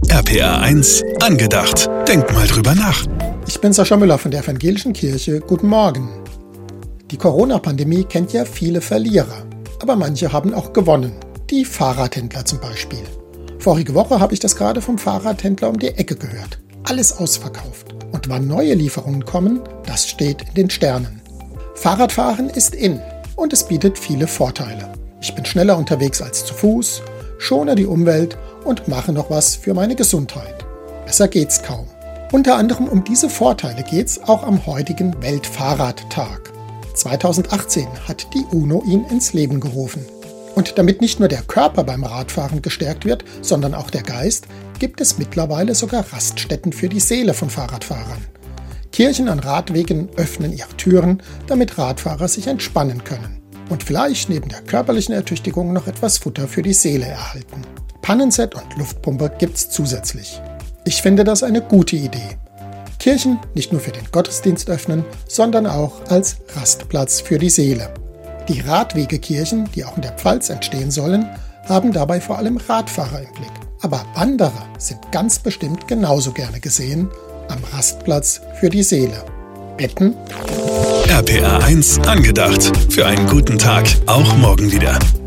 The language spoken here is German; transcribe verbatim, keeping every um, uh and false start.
R P R eins angedacht. Denk mal drüber nach. Ich bin Sascha Müller von der Evangelischen Kirche. Guten Morgen. Die Corona-Pandemie kennt ja viele Verlierer, aber manche haben auch gewonnen. Die Fahrradhändler zum Beispiel. Vorige Woche habe ich das gerade vom Fahrradhändler um die Ecke gehört. Alles ausverkauft. Und wann neue Lieferungen kommen, das steht in den Sternen. Fahrradfahren ist in und es bietet viele Vorteile. Ich bin schneller unterwegs als zu Fuß, schone die Umwelt und mache noch was für meine Gesundheit. Besser geht's kaum. Unter anderem um diese Vorteile geht's auch am heutigen Weltfahrradtag. zweitausendachtzehn hat die UNO ihn ins Leben gerufen. Und damit nicht nur der Körper beim Radfahren gestärkt wird, sondern auch der Geist, gibt es mittlerweile sogar Raststätten für die Seele von Fahrradfahrern. Kirchen an Radwegen öffnen ihre Türen, damit Radfahrer sich entspannen können. Und vielleicht neben der körperlichen Ertüchtigung noch etwas Futter für die Seele erhalten. Pannenset und Luftpumpe gibt's zusätzlich. Ich finde das eine gute Idee. Kirchen nicht nur für den Gottesdienst öffnen, sondern auch als Rastplatz für die Seele. Die Radwegekirchen, die auch in der Pfalz entstehen sollen, haben dabei vor allem Radfahrer im Blick. Aber Wanderer sind ganz bestimmt genauso gerne gesehen am Rastplatz für die Seele. Betten? R P R eins angedacht. Für einen guten Tag, auch morgen wieder.